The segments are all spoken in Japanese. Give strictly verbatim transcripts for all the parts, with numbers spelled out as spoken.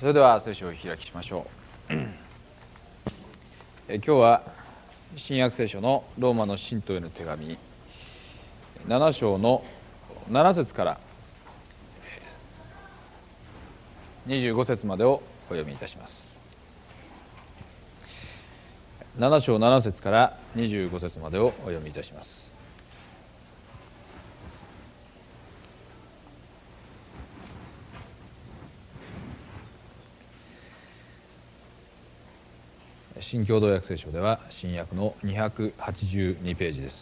それでは聖書を開きましょう。え今日は新約聖書のローマの信徒への手紙なな章のなな節からにじゅうご節までをお読みいたします。なな章なな節からにじゅうご節までをお読みいたします。新共同訳聖書では新約のにひゃくはちじゅうにページです。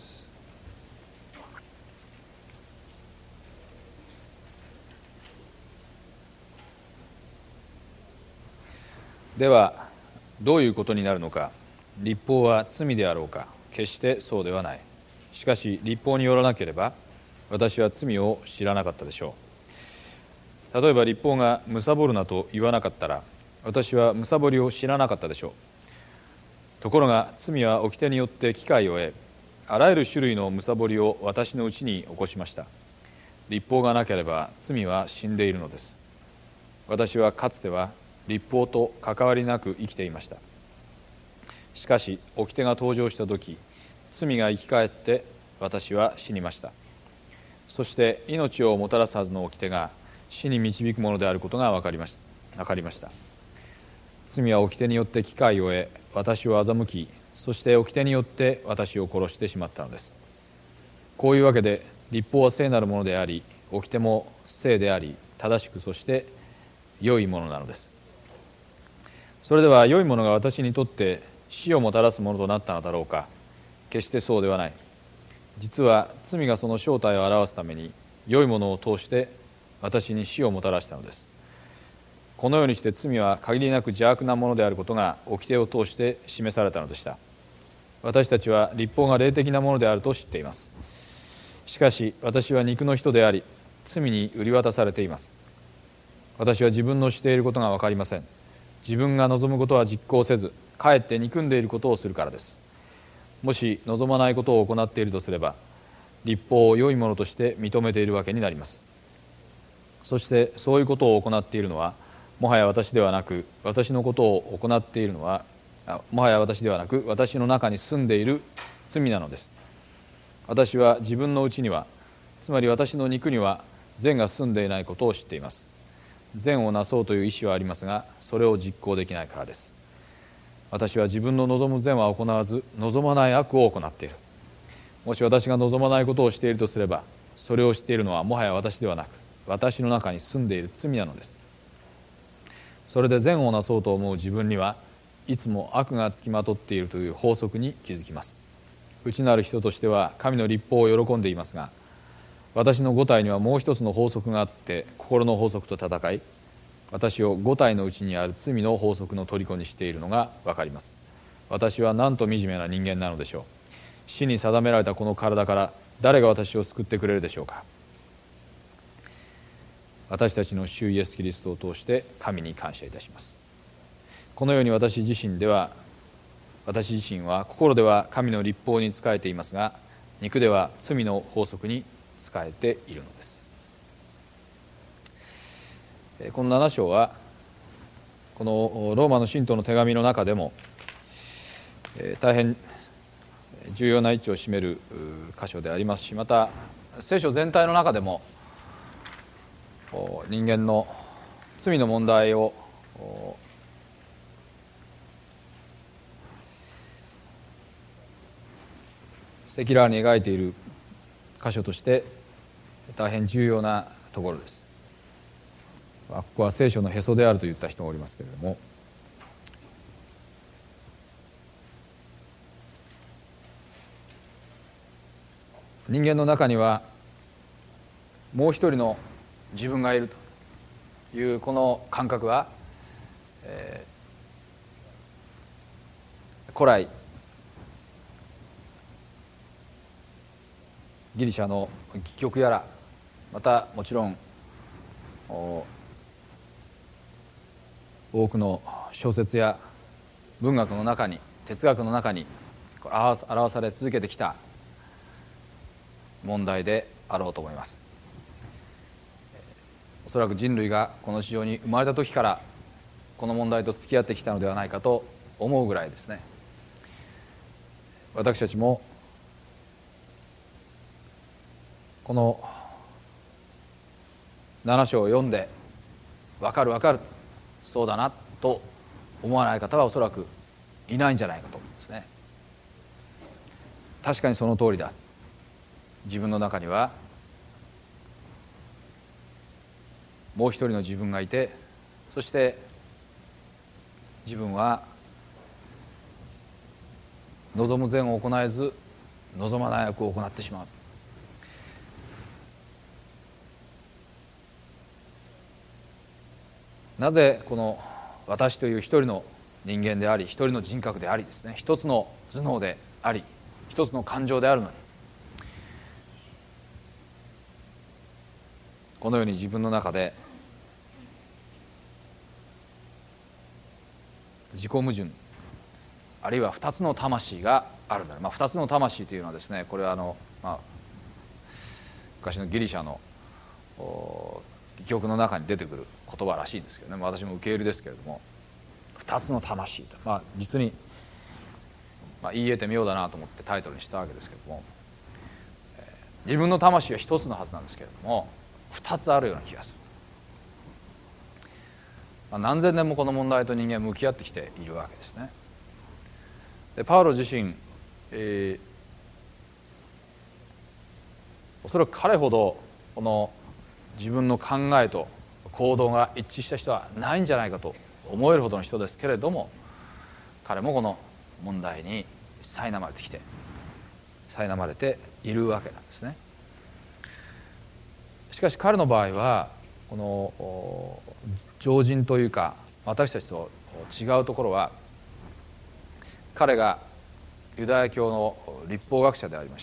ではどういうことになるのか。律法は罪であろうか。決してそうではない。しかし律法によらなければ私は罪を知らなかったでしょう。例えば律法が貪るなと言わなかったら私は貪りを知らなかったでしょう。ところが罪は掟によって機会を得、あらゆる種類の貪りを私のうちに起こしました。律法がなければ罪は死んでいるのです。私はかつては律法と関わりなく生きていました。しかし掟が登場した時、罪が生き返って私は死にました。そして命をもたらすはずの掟が死に導くものであることが分かりました。分かりました。罪は掟によって機会を得、私を欺き、そして掟によって私を殺してしまったのです。こういうわけで律法は聖なるものであり、掟も聖であり、正しくそして良いものなのです。それでは良いものが私にとって死をもたらすものとなったのだろうか。決してそうではない。実は罪がその正体を表すために良いものを通して私に死をもたらしたのです。このようにして罪は限りなく邪悪なものであることが掟を通して示されたのでした。私たちは律法が霊的なものであると知っています。しかし私は肉の人であり、罪に売り渡されています。私は自分のしていることが分かりません。自分が望むことは実行せず、かえって憎んでいることをするからです。もし望まないことを行っているとすれば、律法を良いものとして認めているわけになります。そしてそういうことを行っているのはもはや私ではなく、私のことを行っているのはもはや私ではなく私の中に住んでいる罪なのです。私は自分のうちには、つまり私の肉には善が住んでいないことを知っています。善をなそうという意志はありますが、それを実行できないからです。私は自分の望む善は行わず、望まない悪を行っている。もし私が望まないことをしているとすれば、それをしているのはもはや私ではなく、私の中に住んでいる罪なのです。それで善をなそうと思う自分にはいつも悪がつきまとっているという法則に気づきます。内なる人としては神の律法を喜んでいますが、私の五体にはもう一つの法則があって、心の法則と戦い、私を五体のうちにある罪の法則の虜にしているのが分かります。私はなんと惨めな人間なのでしょう。死に定められたこの体から誰が私を救ってくれるでしょうか。私たちの主イエスキリストを通して神に感謝いたします。このように私自身では私自身は心では神の律法に仕えていますが、肉では罪の法則に仕えているのです。このなな章はこのローマの信徒の手紙の中でも大変重要な位置を占める箇所でありますし、また聖書全体の中でも人間の罪の問題を赤裸々に描いている箇所として大変重要なところです。ここは聖書のへそであると言った人がおりますけれども、人間の中にはもう一人の自分がいるというこの感覚は、えー、古来ギリシャの戯曲やら、またもちろん多くの小説や文学の中に、哲学の中に表され続けてきた問題であろうと思います。おそらく人類がこの地上に生まれた時からこの問題と付き合ってきたのではないかと思うぐらいですね、私たちもこのなな章を読んで分かる分かるそうだなと思わない方はおそらくいないんじゃないかと思うんですね。確かにその通りだ。自分の中にはもう一人の自分がいて、そして自分は望む善を行えず望まない悪を行ってしまう。なぜこの私という一人の人間であり、一人の人格でありですね、一つの頭脳であり、一つの感情であるのに、このように自分の中で自己矛盾、あるいは二つの魂があるんだ。まあ、二つの魂というのはですね、これはあの、まあ、昔のギリシャの戯曲の中に出てくる言葉らしいんですけどね、私も受け入れですけれども、二つの魂と、まあ、実に、まあ、言い得て妙だなと思ってタイトルにしたわけですけれども、えー、自分の魂は一つのはずなんですけれども二つあるような気がする。まあ、何千年もこの問題と人間は向き合ってきているわけですね。でパウロ自身、えー、おそらく彼ほどこの自分の考えと行動が一致した人はないんじゃないかと思えるほどの人ですけれども、彼もこの問題に苛まれてきて苛まれているわけなんですね。しかし彼の場合はこの常人というか私たちと違うところは、彼がユダヤ教の律法学者でありまして、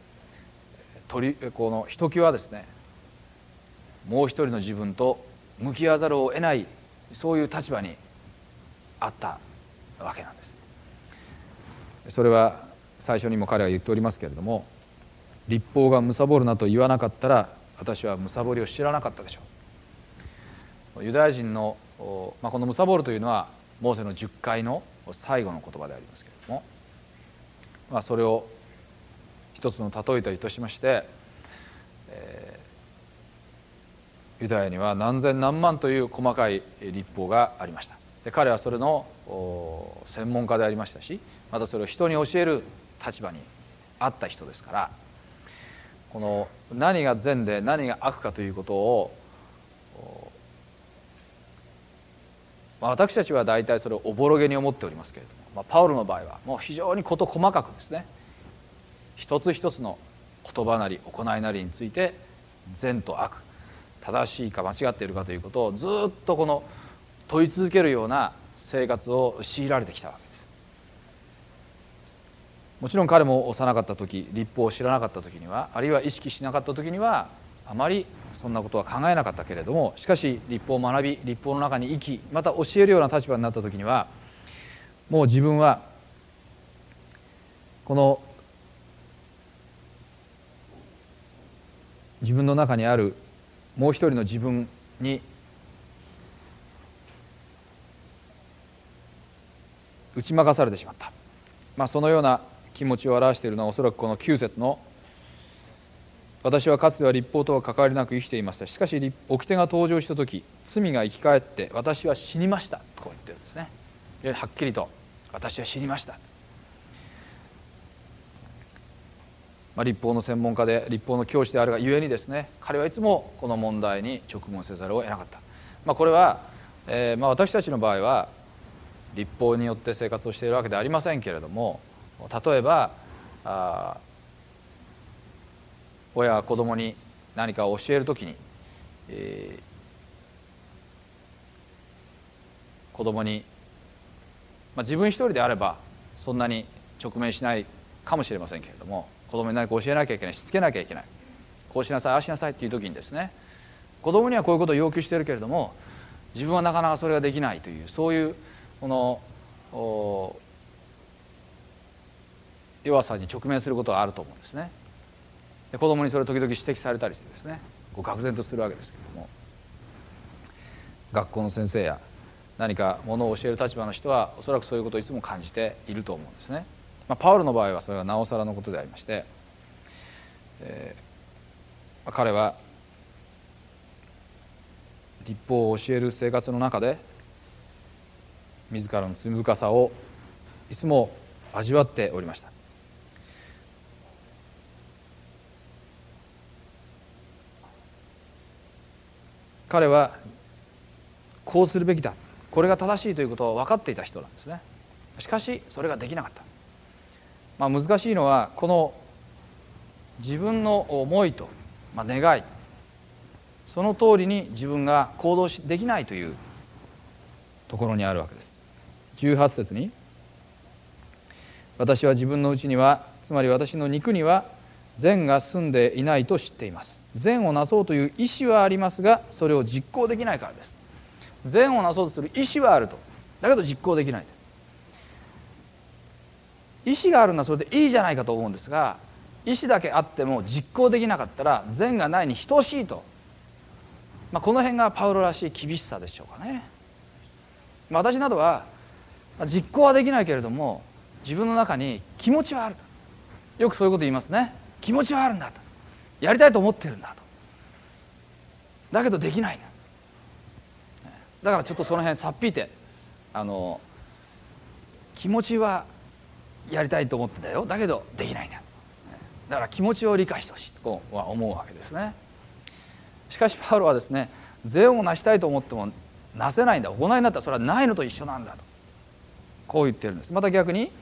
このひときわですね、もう一人の自分と向き合わざるを得ない、そういう立場にあったわけなんです。それは最初にも彼は言っておりますけれども、律法が貪るなと言わなかったら私は貪りを知らなかったでしょう。ユダヤ人の、まあ、この貪るというのはモーセの十戒の最後の言葉でありますけれども、まあ、それを一つの例えといたしまして、えー、ユダヤには何千何万という細かい律法がありました。で彼はそれの専門家でありましたし、またそれを人に教える立場にあった人ですから、この何が善で何が悪かということを、まあ、私たちは大体それをおぼろげに思っておりますけれども、まあ、パウロの場合はもう非常に事細かくですね、一つ一つの言葉なり行いなりについて善と悪、正しいか間違っているかということをずっとこの問い続けるような生活を強いられてきたわけです。もちろん彼も幼かった時、律法を知らなかった時には、あるいは意識しなかった時にはあまりそんなことは考えなかったけれども、しかし律法を学び、律法の中に生き、また教えるような立場になった時には、もう自分はこの自分の中にあるもう一人の自分に打ち負かされてしまった、まあ、そのような気持ちを表しているのはおそらくこのきゅう節の私はかつては律法とは関わりなく生きていました。しかし掟が登場した時、罪が生き返って私は死にましたとこう言ってるんですね。はっきりと私は死にました。まあ、律法の専門家で律法の教師であるがゆえにですね、彼はいつもこの問題に直問せざるを得なかった。まあ、これは、えー、まあ私たちの場合は律法によって生活をしているわけではありませんけれども、例えばあ親が子供に何かを教えるときに、えー、子供に、まあ、自分一人であればそんなに直面しないかもしれませんけれども、子供に何か教えなきゃいけない、しつけなきゃいけない、こうしなさいああしなさいっていう時にですね、子供にはこういうことを要求しているけれども自分はなかなかそれができないという、そういうこの弱さに直面することがあると思うんですね。で子供にそれを時々指摘されたりしてですね、こう愕然とするわけですけれども、学校の先生や何かものを教える立場の人はおそらくそういうことをいつも感じていると思うんですね。まあ、パウロの場合はそれがなおさらのことでありまして、えー、彼は律法を教える生活の中で自らの罪深さをいつも味わっておりました。彼はこうするべきだ、これが正しいということを分かっていた人なんですね。しかしそれができなかった。まあ、難しいのはこの自分の思いと、まあ、願い、その通りに自分が行動できないというところにあるわけです。じゅうはち節に、私は自分のうちには、つまり私の肉には善が住んでいないと知っています。善をなそうという意志はありますが、それを実行できないからです。善をなそうとする意志はあると、だけど実行できない。意志があるのはそれでいいじゃないかと思うんですが、意志だけあっても実行できなかったら善がないに等しいと、まあ、この辺がパウロらしい厳しさでしょうかね。まあ、私などは実行はできないけれども自分の中に気持ちはある、よくそういうこと言いますね。気持ちはあるんだと、やりたいと思ってるんだと、だけどできないんだ。だからちょっとその辺さっぴいて、あの気持ちはやりたいと思ってたよ、だけどできないんだ、だから気持ちを理解してほしいとは思うわけですね。しかしパウロはですね、善をなしたいと思ってもなせないんだ、行いになったらそれはないのと一緒なんだと、こう言ってるんです。また逆に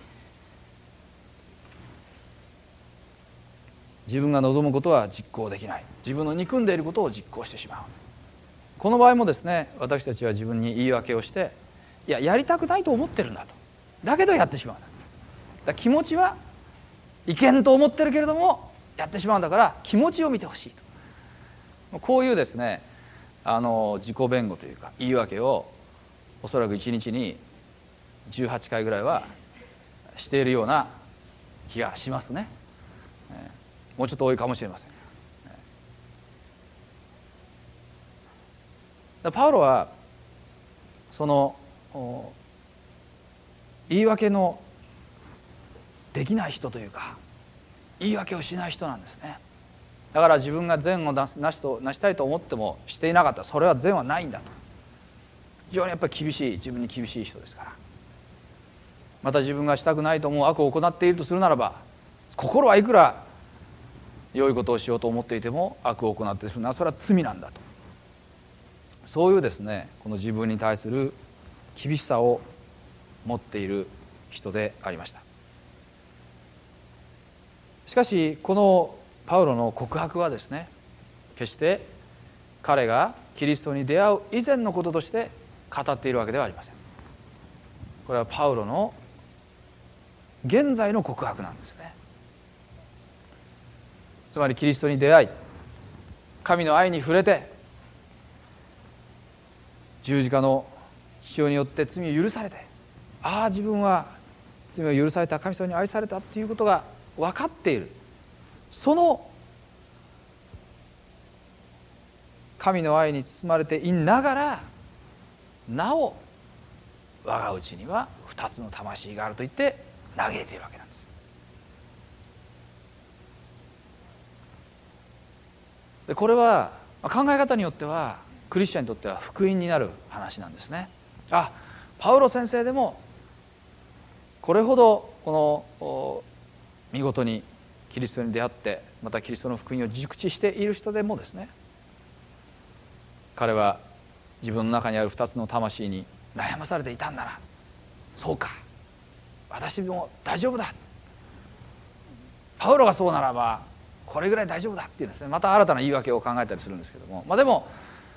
自分が望むことは実行できない、自分の憎んでいることを実行してしまう。この場合もですね、私たちは自分に言い訳をして、いややりたくないと思ってるんだと、だけどやってしまうんだ、だから気持ちはいけんと思ってるけれどもやってしまうんだから気持ちを見てほしいと、こういうですね、あの自己弁護というか言い訳をおそらくいちにちにじゅうはちかいぐらいはしているような気がしますね。もうちょっと多いかもしれません。パウロはその言い訳のできない人というか言い訳をしない人なんですね。だから自分が善をなすなしとなしたいと思ってもしていなかった、それは善はないんだと、非常にやっぱり厳しい、自分に厳しい人ですから。また自分がしたくないと思う悪を行っているとするならば、心はいくら良いことをしようと思っていても悪を行っているのはそれは罪なんだと、そういうですね、この自分に対する厳しさを持っている人でありました。しかしこのパウロの告白はですね、決して彼がキリストに出会う以前のこととして語っているわけではありません。これはパウロの現在の告白なんですね。つまりキリストに出会い、神の愛に触れて、十字架の血潮によって罪を許されて、ああ自分は罪を許された、神様に愛されたということが分かっている、その神の愛に包まれていながらなお我が内には二つの魂があると言って嘆いているわけなんです。でこれは考え方によってはクリスチャンにとっては福音になる話なんですね。あ、パウロ先生でもこれほどこの見事にキリストに出会って、またキリストの福音を熟知している人でもですね、彼は自分の中にある二つの魂に悩まされていたんだな、そうか、私も大丈夫だ、パウロがそうならばこれぐらい大丈夫だっていうんですね、また新たな言い訳を考えたりするんですけども、まあでも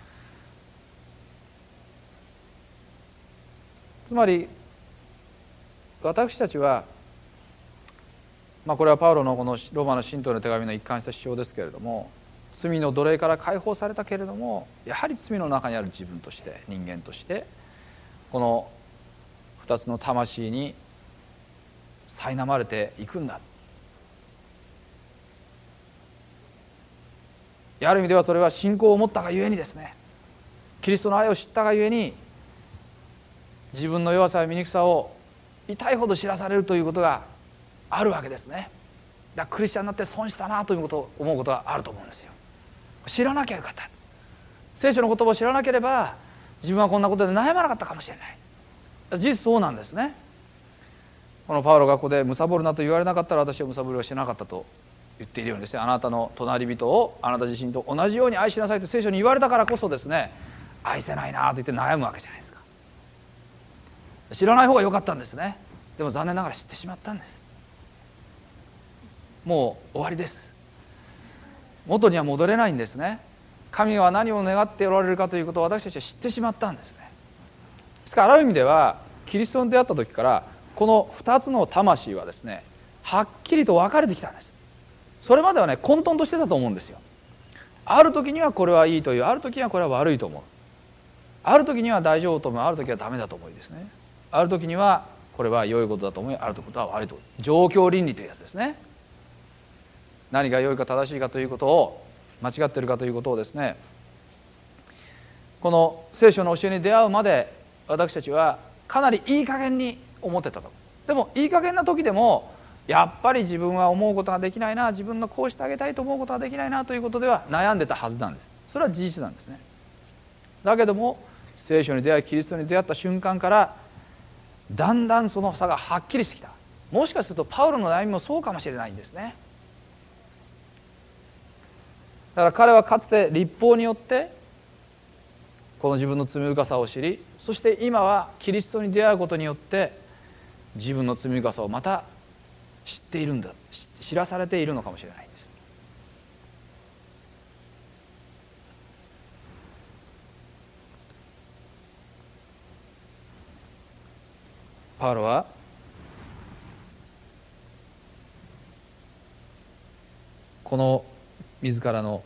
つまり私たちは、まあこれはパウロのこのローマの信徒の手紙の一貫した主張ですけれども、罪の奴隷から解放されたけれども、やはり罪の中にある自分として、人間としてこの二つの魂に苛まれていくんだ。ある意味ではそれは信仰を持ったがゆえにですね、キリストの愛を知ったがゆえに自分の弱さや醜さを痛いほど知らされるということがあるわけですね。だからクリスチャンになって損したなということを思うことがあると思うんですよ。知らなきゃよかった、聖書の言葉を知らなければ自分はこんなことで悩まなかったかもしれない。事実そうなんですね。このパウロがここで貪るなと言われなかったら私は貪りはしなかったと言っているようにですね、あなたの隣人をあなた自身と同じように愛しなさいと聖書に言われたからこそですね、愛せないなと言って悩むわけじゃないですか。知らない方が良かったんですね。でも残念ながら知ってしまったんです。もう終わりです。元には戻れないんですね。神は何を願っておられるかということを私たちは知ってしまったんですね。ですからある意味ではキリストに出会った時からこのふたつの魂はですね、はっきりと分かれてきたんです。それまではね混沌としてたと思うんですよ。ある時にはこれはいいという、ある時にはこれは悪いと思う、ある時には大丈夫と思う、ある時はダメだと思いですね、ある時にはこれは良いことだと思い、あることは悪いと思う。状況倫理というやつですね。何が良いか正しいかということを、間違っているかということをですね、この聖書の教えに出会うまで私たちはかなりいい加減に思ってたと。でもいい加減な時でもやっぱり自分は思うことができないな、自分のこうしてあげたいと思うことができないなということでは悩んでたはずなんです。それは事実なんですね。だけども聖書に出会いキリストに出会った瞬間からだんだんその差がはっきりしてきた。もしかするとパウロの悩みもそうかもしれないんですね。だから彼はかつて律法によってこの自分の罪深さを知り、そして今はキリストに出会うことによって自分の罪深さをまた知っているんだ、知らされているのかもしれないんです。パウロはこの自らの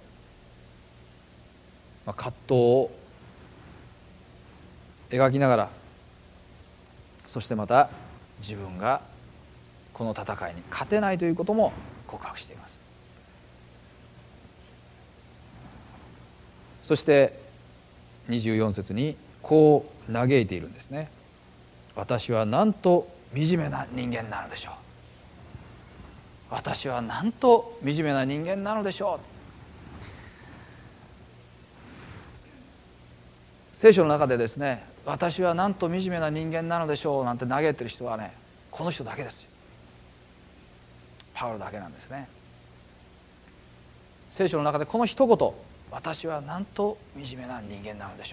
葛藤を描きながら、そしてまた自分がこの戦いに勝てないということも告白しています。そしてにじゅうよん節にこう嘆いているんですね。私はなんと惨めな人間なのでしょう。私はなんと惨めな人間なのでしょう。聖書の中でですね、私はなんと惨めな人間なのでしょうなんて嘆いてる人はね、この人だけですよ。パウロだけなんですね。聖書の中でこの一言、私はなんと惨めな人間なのでしょ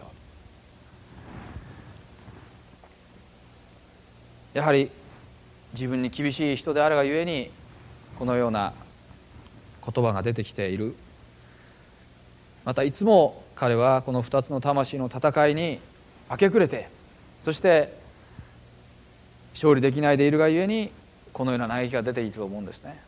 う。やはり自分に厳しい人であるがゆえにこのような言葉が出てきている。またいつも彼はこの二つの魂の戦いに明け暮れて、そして勝利できないでいるがゆえにこのような嘆きが出ていると思うんですね。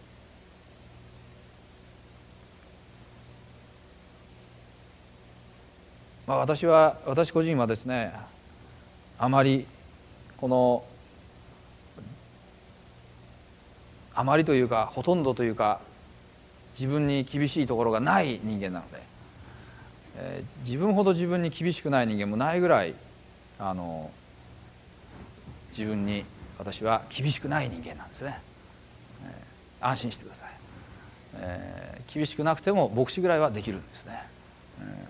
まあ私は私個人はですね、あまりこのあまりというかほとんどというか自分に厳しいところがない人間なので、えー、自分ほど自分に厳しくない人間もないぐらいあの自分に私は厳しくない人間なんですね、えー、安心してください、えー、厳しくなくても牧師ぐらいはできるんですね、え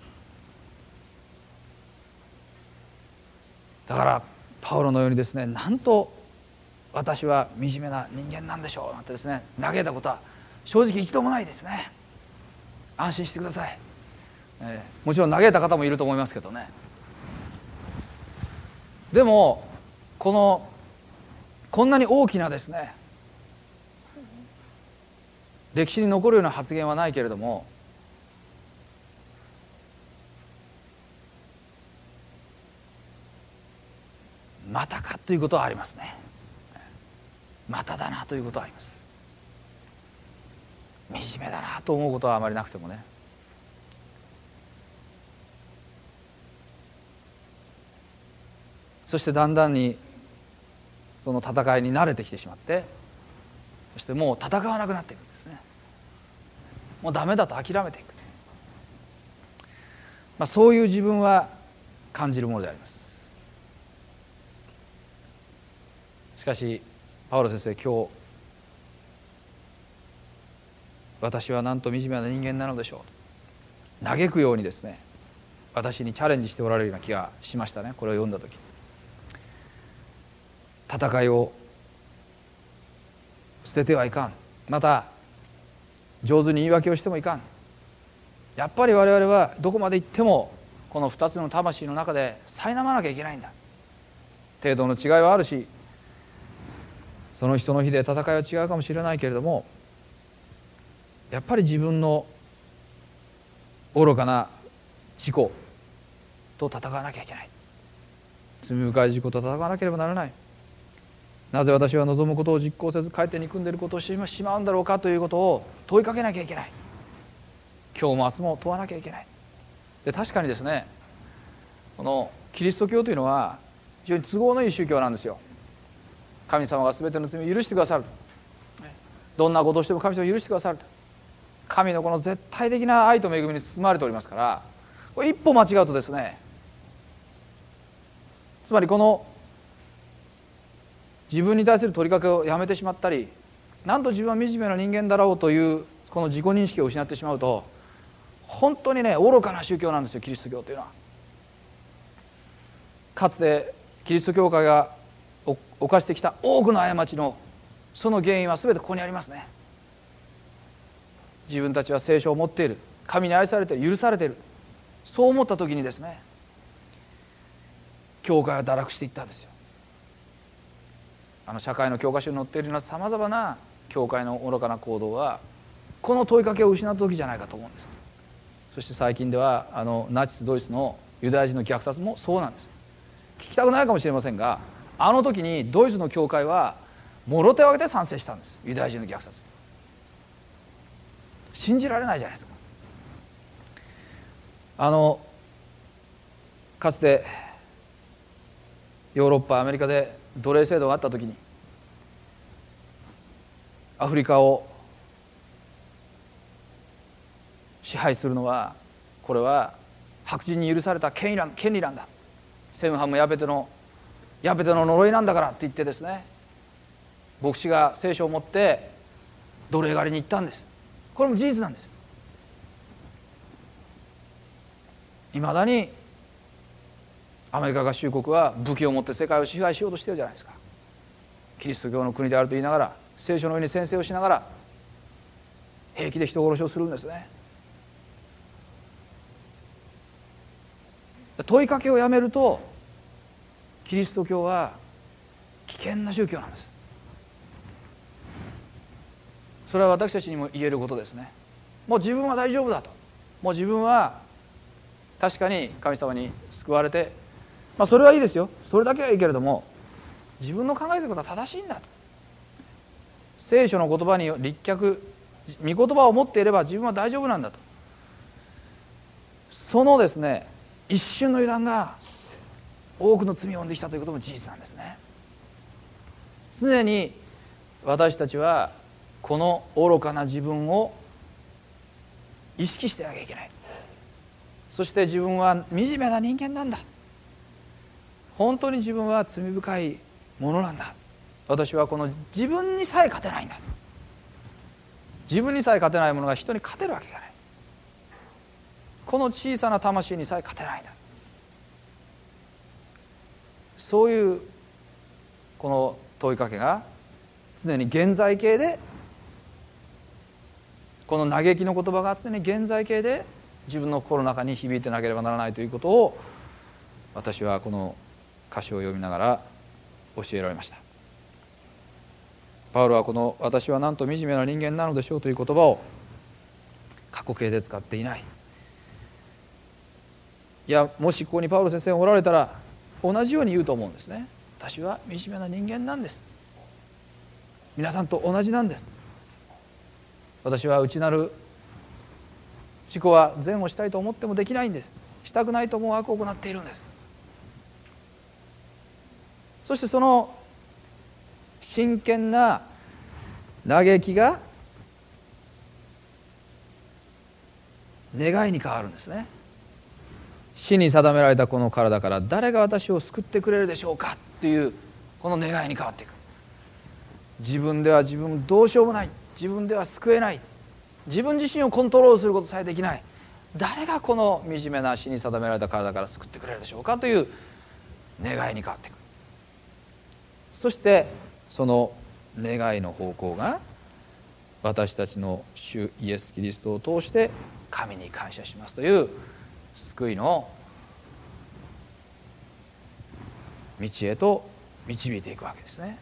ー、だからパウロのようにですね、なんと私は惨めな人間なんでしょうなんてですね嘆いたことは正直一度もないですね。安心してください、えー、もちろん嘆いた方もいると思いますけどね。でもこのこんなに大きなですね歴史に残るような発言はないけれども、またかということはありますね。まただなということはあります。惨めだなと思うことはあまりなくてもね。そしてだんだんにその戦いに慣れてきてしまって、そしてもう戦わなくなっていくんですね。もうダメだと諦めていく、まあ、そういう自分は感じるものであります。 かしパウロ先生、今日私はなんと惨めな人間なのでしょうと嘆くようにですね、私にチャレンジしておられるような気がしましたね。これを読んだ時、戦いを捨ててはいかん、また上手に言い訳をしてもいかん。やっぱり我々はどこまで行ってもこの二つの魂の中で苛まなきゃいけないんだ。程度の違いはあるし、その日その日で戦いは違うかもしれないけれども、やっぱり自分の愚かな自己と戦わなきゃいけない。罪深い自己と戦わなければならない。なぜ私は望むことを実行せずかえって憎んでいることをしてしまうんだろうかということを問いかけなきゃいけない。今日も明日も問わなきゃいけない。で、確かにですね、このキリスト教というのは非常に都合のいい宗教なんですよ。神様が全ての罪を許してくださる、どんなことをしても神様を許してくださる、神のこの絶対的な愛と恵みに包まれておりますから、これ一歩間違うとですね、つまりこの自分に対する取り掛けをやめてしまったり、なんと自分は惨めな人間だろうというこの自己認識を失ってしまうと、本当にね、愚かな宗教なんですよ、キリスト教というのは。かつてキリスト教会が犯してきた多くの過ちのその原因は全てここにありますね。自分たちは聖書を持っている、神に愛されている、許されている、そう思った時にですね、教会は堕落していったんですよ。あの社会の教科書に載っているようなさまざまな教会の愚かな行動はこの問いかけを失った時じゃないかと思うんです。そして最近ではあのナチスドイツのユダヤ人の虐殺もそうなんです。聞きたくないかもしれませんが、あの時にドイツの教会はもろ手を挙げて賛成したんです、ユダヤ人の虐殺。信じられないじゃないですか。あのかつてヨーロッパアメリカで奴隷制度があった時に、アフリカを支配するのはこれは白人に許された権利なん権利なんだ、セムハムヤペテのヤペテの呪いなんだからって言ってですね、牧師が聖書を持って奴隷狩りに行ったんです。これも事実なんです。いまだにアメリカ合衆国は武器を持って世界を支配しようとしているじゃないですか。キリスト教の国であると言いながら、聖書の上に宣誓をしながら平気で人殺しをするんですね。問いかけをやめるとキリスト教は危険な宗教なんです。それは私たちにも言えることですね。もう自分は大丈夫だと、もう自分は確かに神様に救われて、まあそれはいいですよ、それだけはいいけれども、自分の考えていることは正しいんだと、聖書の言葉に立脚、御言葉を持っていれば自分は大丈夫なんだと、そのですね一瞬の油断が多くの罪を生んできたということも事実なんですね。常に私たちはこの愚かな自分を意識してなきゃいけない。そして自分は惨めな人間なんだ、本当に自分は罪深いものなんだ、私はこの自分にさえ勝てないんだ、自分にさえ勝てないものが人に勝てるわけがない、この小さな魂にさえ勝てないんだ、そういうこの問いかけが常に現在形で、この嘆きの言葉が常に現在形で自分の心の中に響いてなければならないということを、私はこの歌詞を読みながら教えられました。パウロはこの私はなんと惨めな人間なのでしょうという言葉を過去形で使っていない。いや、もしここにパウロ先生がおられたら同じように言うと思うんですね。私は惨めな人間なんです、皆さんと同じなんです、私は内なる自己は善をしたいと思ってもできないんです、したくないと思う悪を行っているんです。そしてその真剣な嘆きが願いに変わるんですね。死に定められたこの体から誰が私を救ってくれるでしょうかっていうこの願いに変わっていく。 自分では自分どうしようもない、自分では救えない、自分自身をコントロールすることさえできない、誰がこの惨めな死に定められた体から救ってくれるでしょうかという願いに変わっていく。そしてその願いの方向が私たちの主イエス・キリストを通して神に感謝しますという救いの道へと導いていくわけですね。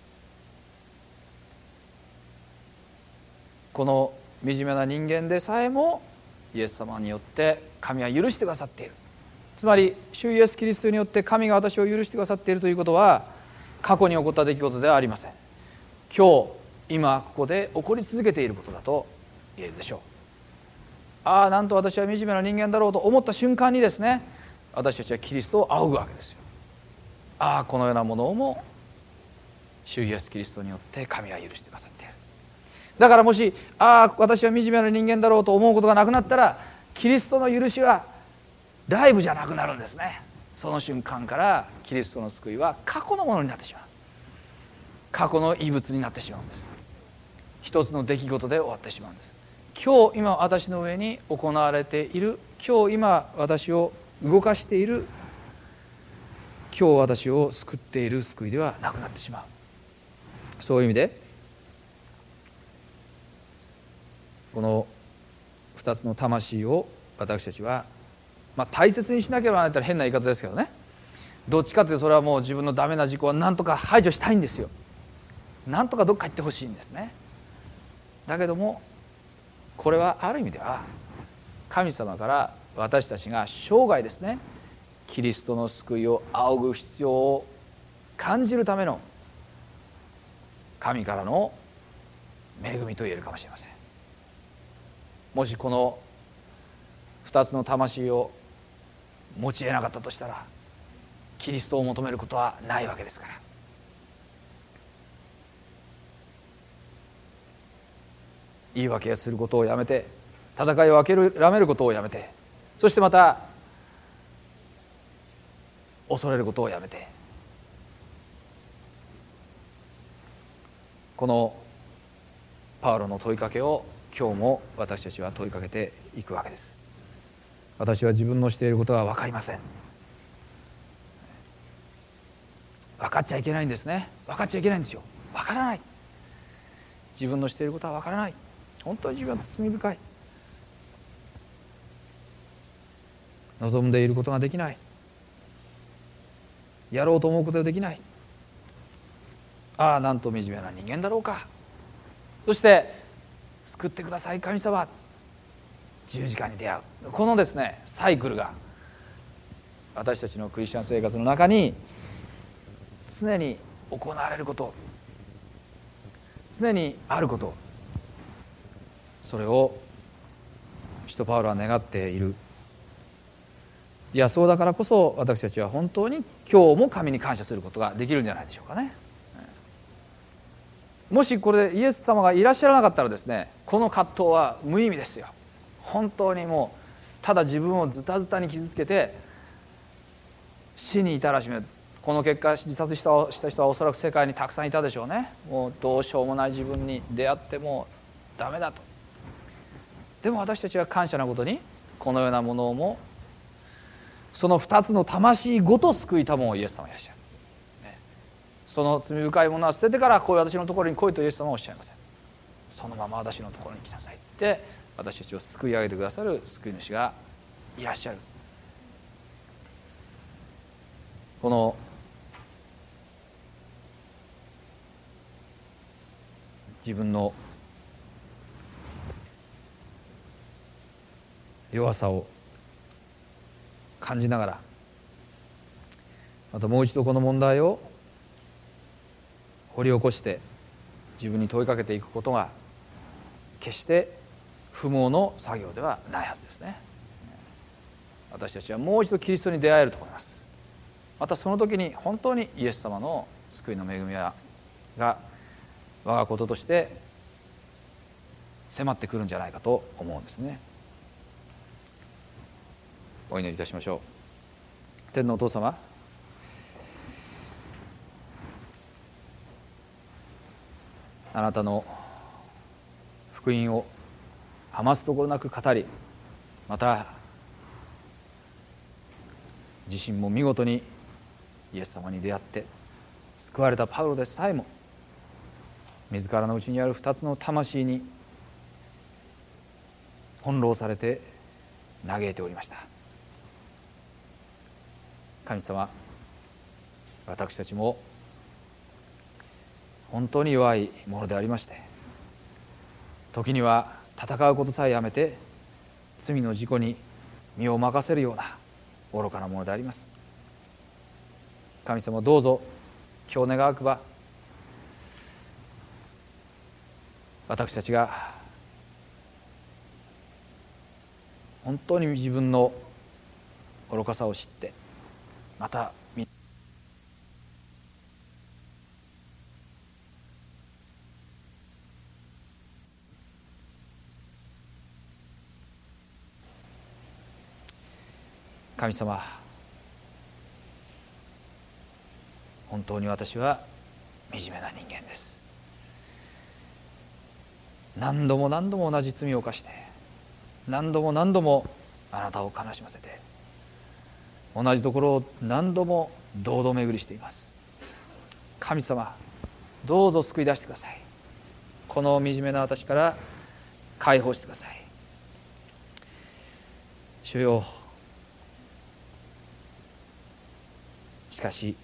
この惨めな人間でさえもイエス様によって神は許してくださっている。つまり主イエス・キリストによって神が私を許してくださっているということは過去に起こった出来事ではありません。今日今ここで起こり続けていることだと言えるでしょう。ああ、なんと私は惨めな人間だろうと思った瞬間にですね、私たちはキリストを仰ぐわけですよ。ああ、このようなものをも主イエス・キリストによって神は許してくださっている。だからもしああ私は惨めな人間だろうと思うことがなくなったら、キリストの許しはライブじゃなくなるんですね。その瞬間からキリストの救いは過去のものになってしまう。過去の遺物になってしまうんです。一つの出来事で終わってしまうんです。今日今私の上に行われている、今日今私を動かしている、今日私を救っている救いではなくなってしまう。そういう意味でこの二つの魂を私たちは、まあ、大切にしなければならないと変な言い方ですけどね、どっちかというとそれはもう自分のダメな自己は何とか排除したいんですよ。何とかどっか行ってほしいんですね。だけどもこれはある意味では神様から私たちが生涯ですね、キリストの救いを仰ぐ必要を感じるための神からの恵みと言えるかもしれません。もしこの二つの魂を持ち得なかったとしたら、キリストを求めることはないわけですから。言い訳することをやめて、戦いを諦めることをやめて、そしてまた恐れることをやめて、このパウロの問いかけを今日も私たちは問いかけていくわけです。私は自分のしていることは分かりません。分かっちゃいけないんですね。分かっちゃいけないんですよ。分からない。自分のしていることは分からない。本当に自分は罪深い。望んでいることができない。やろうと思うことができない。ああ、なんと惨めな人間だろうか。そして救ってください神様、十字架に出会う、このですねサイクルが私たちのクリスチャン生活の中に常に行われること、常にあること、それを使徒パウロは願っている。いや、そうだからこそ私たちは本当に今日も神に感謝することができるんじゃないでしょうかね。もしこれでイエス様がいらっしゃらなかったらですね、この葛藤は無意味ですよ。本当にもうただ自分をズタズタに傷つけて死に至らしめる。この結果自殺したした人はおそらく世界にたくさんいたでしょうね。もうどうしようもない自分に出会ってもうダメだと。でも私たちは感謝なことに、このようなものをもその二つの魂ごと救いたものをイエス様がいらっしゃる、ね、その罪深いものは捨ててからこういう私のところに来いとイエス様はおっしゃいません。そのまま私のところに来なさいって私たちを救い上げてくださる救い主がいらっしゃる。この自分の弱さを感じながら、またもう一度この問題を掘り起こして自分に問いかけていくことが決して不毛の作業ではないはずですね。私たちはもう一度キリストに出会えると思います。またその時に本当にイエス様の救いの恵みが我がこととして迫ってくるんじゃないかと思うんですね。お祈りいたしましょう。天のお父様、 あなたの福音を余すところなく語り、また自身も見事にイエス様に出会って救われたパウロでさえも、自らのうちにある二つの魂に翻弄されて嘆いておりました。神様、私たちも本当に弱いものでありまして、時には戦うことさえやめて罪の事故に身を任せるような愚かなものであります。神様、どうぞ今日願わくば、私たちが本当に自分の愚かさを知って、また神様、本当に私は惨めな人間です。何度も何度も同じ罪を犯して、何度も何度もあなたを悲しませて、同じところを何度も堂々巡りしています。神様、どうぞ救い出してください。この惨めな私から解放してください。主よ、しかし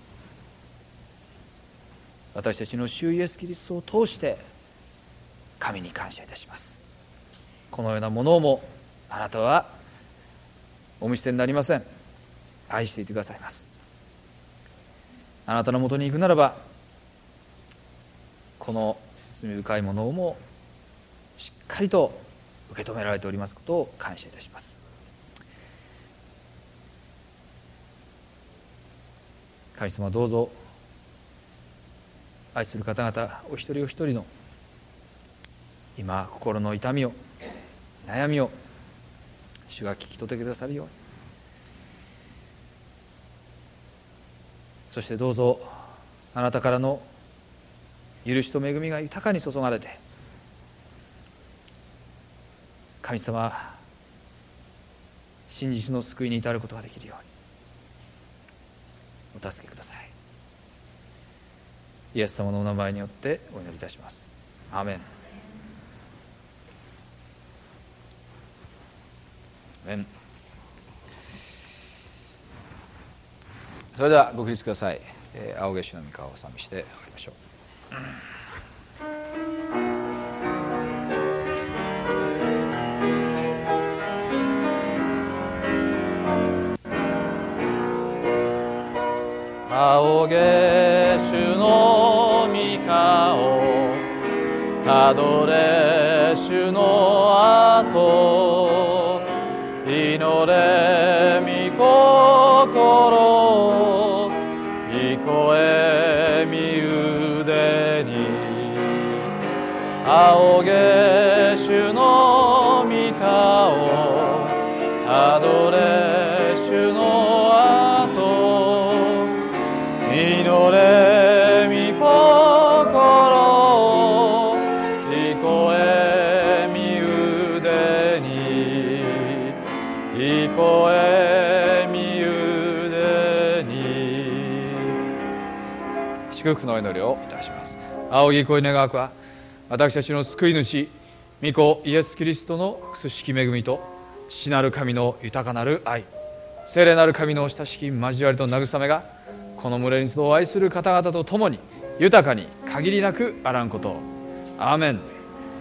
私たちの主イエスキリストを通して神に感謝いたします。このようなものをもあなたはお見捨てになりません。愛していてくださいます。あなたのもとに行くならば、この罪深いものをもしっかりと受け止められておりますことを感謝いたします。神様、どうぞ愛する方々お一人お一人の今心の痛みを、悩みを主が聞き取ってくださるように、そしてどうぞあなたからの許しと恵みが豊かに注がれて、神様、真実の救いに至ることができるようにお助けください。イエス様のお名前によってお祈りいたします。アーメン。アーメン。それではご起立ください。えー、青化主の御顔を賛美して終わりましょう。青化主の御顔たどれ主の後、祈れ御心、いこえ御腕に、青化主の御顔たどれ主の後、祈れ御心、いこえ御腕に、いこえ御腕に。祝福の祈りをいたします。仰ぎ声願わくは、私たちの救い主御子イエス・キリストの複しき恵みと、父なる神の豊かなる愛、聖霊なる神の親しき交わりと慰めが、この群れに集う愛する方々と共に豊かに限りなくあらんことを。アーメン。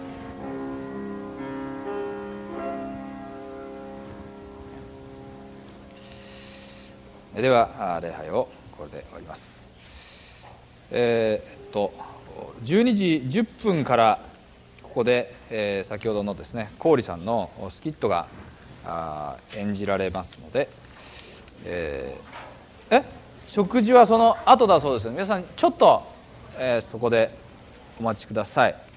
では礼拝をこれで終わります。えー、っとじゅうにじじゅっぷんからここで、えー、先ほどのですね郡さんのスキットが演じられますので、えー、え食事はその後だそうです。皆さんちょっと、えー、そこでお待ちください。